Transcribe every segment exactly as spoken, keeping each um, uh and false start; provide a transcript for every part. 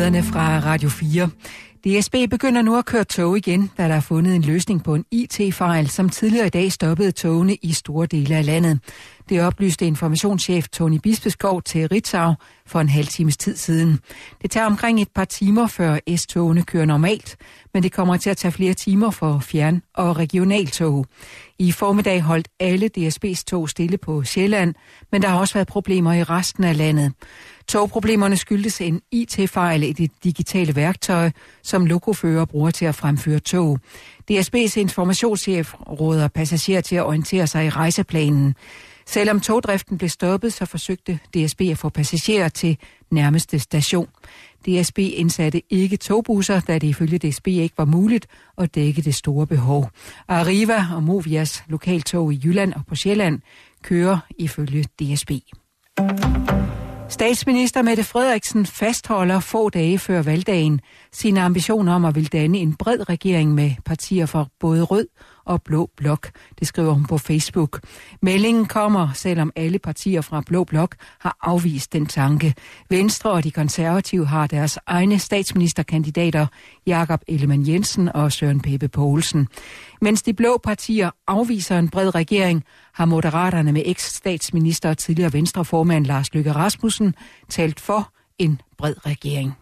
Nyhederne fra Radio fire. D S B begynder nu at køre tog igen, da der er fundet en løsning på en I T-fejl, som tidligere i dag stoppede togene i store dele af landet. Det oplyste informationschef Tony Bispeskov til Ritzau for en halv times tid siden. Det tager omkring et par timer, før S-togene kører normalt, men det kommer til at tage flere timer for fjern- og regionaltog. I formiddag holdt alle D S B's tog stille på Sjælland, men der har også været problemer i resten af landet. Togproblemerne skyldtes en I T-fejl i det digitale værktøj, som lokofører bruger til at fremføre tog. D S B's informationschef råder passagerer til at orientere sig i rejseplanen. Selvom togdriften blev stoppet, så forsøgte D S B at få passagerer til nærmeste station. D S B indsatte ikke togbusser, da det ifølge D S B ikke var muligt at dække det store behov. Arriva og Movias lokaltog i Jylland og på Sjælland kører ifølge D S B. Statsminister Mette Frederiksen fastholder få dage før valgdagen sine ambitioner om at ville danne en bred regering med partier fra både rød og blå blok. Det skriver hun på Facebook. Meldingen kommer, selvom alle partier fra blå blok har afvist den tanke. Venstre og de konservative har deres egne statsministerkandidater, Jakob Ellemann-Jensen og Søren Pape Poulsen. Mens de blå partier afviser en bred regering, har Moderaterne med eks-statsminister og tidligere Venstreformand Lars Løkke Rasmussen talt for en bred regering.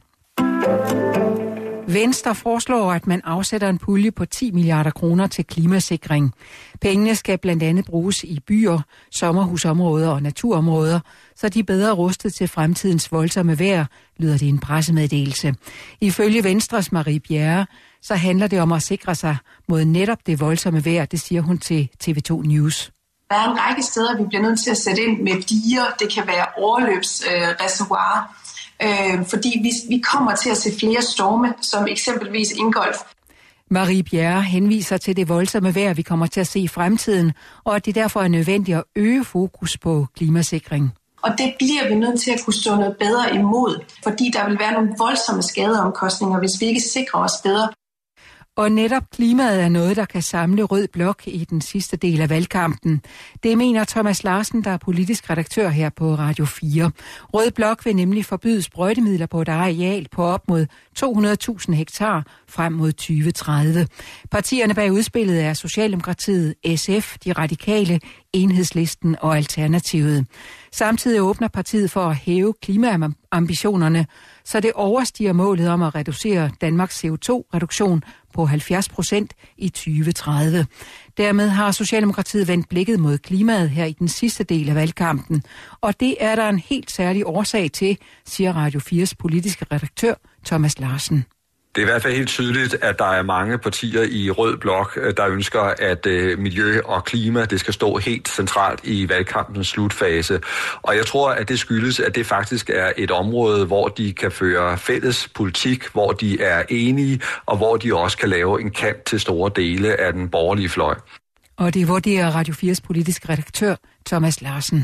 Venstre foreslår, at man afsætter en pulje på ti milliarder kroner til klimasikring. Pengene skal blandt andet bruges i byer, sommerhusområder og naturområder, så de er bedre rustet til fremtidens voldsomme vejr, lyder det i en pressemeddelelse. Ifølge Venstres Marie Bjerre, så handler det om at sikre sig mod netop det voldsomme vejr, det siger hun til T V to News. Der er en række steder, vi bliver nødt til at sætte ind med diger. Det kan være overløbsreservoirer. Øh, Øh, fordi vi, vi kommer til at se flere storme, som eksempelvis Ingolf. Marie Bjerre henviser til det voldsomme vejr, vi kommer til at se i fremtiden, og at det derfor er nødvendigt at øge fokus på klimasikring. Og det bliver vi nødt til at kunne stå noget bedre imod, fordi der vil være nogle voldsomme skadeomkostninger, hvis vi ikke sikrer os bedre. Og netop klimaet er noget, der kan samle rød blok i den sidste del af valgkampen. Det mener Thomas Larsen, der er politisk redaktør her på Radio fire. Rød blok vil nemlig forbyde sprøjtemidler på et areal på op mod to hundrede tusind hektar frem mod tyve tredive. Partierne bag udspillet er Socialdemokratiet, S F, De Radikale, Enhedslisten og Alternativet. Samtidig åbner partiet for at hæve klimaambitionerne, så det overstiger målet om at reducere Danmarks C O to reduktion på halvfjerds procent i tyve tredive. Dermed har Socialdemokratiet vendt blikket mod klimaet her i den sidste del af valgkampen, og det er der en helt særlig årsag til, siger Radio fires politiske redaktør Thomas Larsen. Det er i hvert fald helt tydeligt, at der er mange partier i rød blok, der ønsker, at øh, miljø og klima det skal stå helt centralt i valgkampens slutfase. Og jeg tror, at det skyldes, at det faktisk er et område, hvor de kan føre fælles politik, hvor de er enige, og hvor de også kan lave en kant til store dele af den borgerlige fløj. Og det vurderer Radio fires politiske redaktør Thomas Larsen.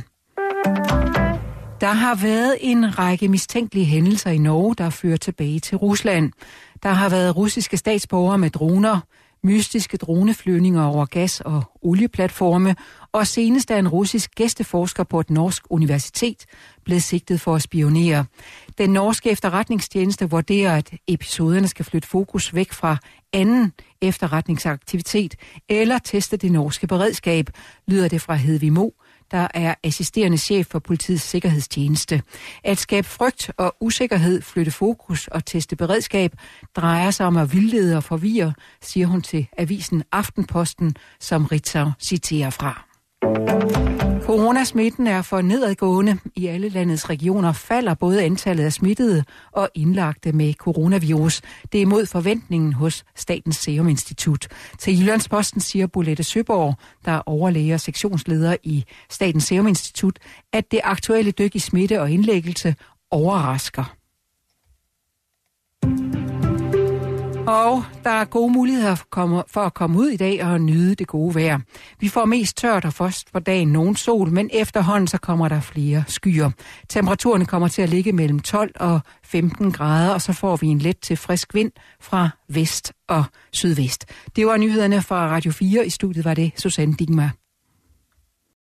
Der har været en række mistænkelige hændelser i Norge, der fører tilbage til Rusland. Der har været russiske statsborgere med droner, mystiske droneflyvninger over gas- og olieplatforme, og senest er en russisk gæsteforsker på et norsk universitet blevet sigtet for at spionere. Den norske efterretningstjeneste vurderer, at episoderne skal flytte fokus væk fra anden efterretningsaktivitet eller teste det norske beredskab, lyder det fra Hedvig Mo, der er assisterende chef for politiets sikkerhedstjeneste. At skabe frygt og usikkerhed, flytte fokus og teste beredskab drejer sig om at vildlede og forvirre, siger hun til avisen Aftenposten, som Ritzau citerer fra. Coronasmitten er for nedadgående. I alle landets regioner falder både antallet af smittede og indlagte med coronavirus. Det er imod forventningen hos Statens Serum Institut. Til Jyllandsposten siger Bolette Søborg, der er overlæge og sektionsleder i Statens Serum Institut, at det aktuelle dyk i smitte og indlæggelse overrasker. Og der er gode muligheder for at komme ud i dag og nyde det gode vejr. Vi får mest tørt og først på dagen nogen sol, men efterhånden så kommer der flere skyer. Temperaturerne kommer til at ligge mellem tolv og femten grader, og så får vi en let til frisk vind fra vest og sydvest. Det var nyhederne fra Radio fire. I studiet var det Susanne Dingmar.